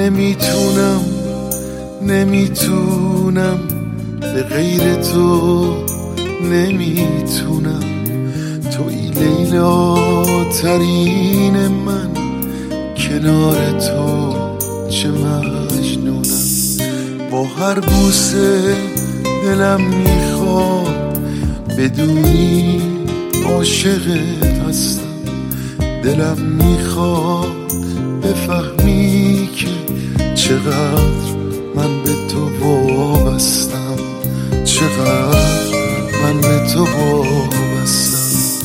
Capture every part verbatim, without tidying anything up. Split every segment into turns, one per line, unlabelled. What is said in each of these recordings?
نمیتونم نمیتونم به غیر تو نمیتونم. توی لیلا ترین من، کنار تو چه مجنونم. با هر بوسه دلم میخواد بدونی عاشقت هستم. دلم میخواد بفهمی که چقدر من به تو وابستم، چقدر من به تو وابستم.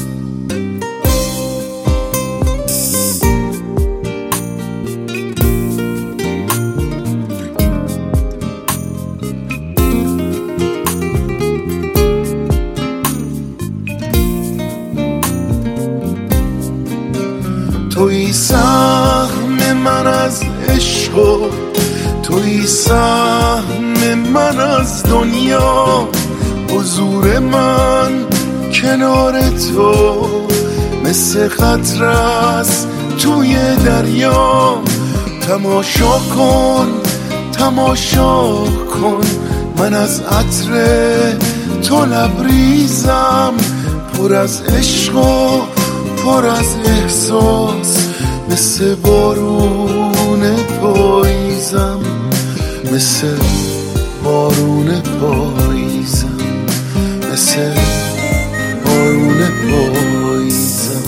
توی سهم من از عشق و توی سهم من از دنیا. حضور من کنار تو مثل قطره است توی دریا. تماشا کن تماشا کن، من از عطر تو لبریزم. پر از عشق و پر از احساس، مثل بارون پاییزم، مثل بارون پاییزم، مثل بارون پاییزم.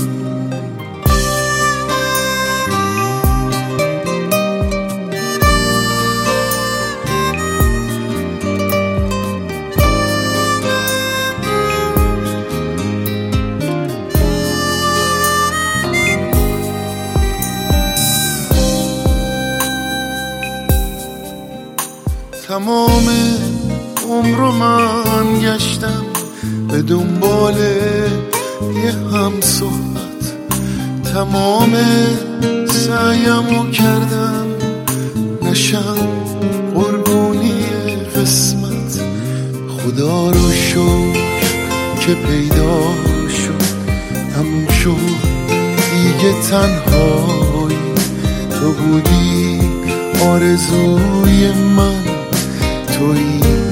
تمام عمر من گشتم به دنبال یه هم صحبت. تمام سعیمو کردم نشم قربونی قسمت. خدا رو شکر که پیدا شد، تموم شد دیگه تنهایی. تو بودی آرزوی من، توی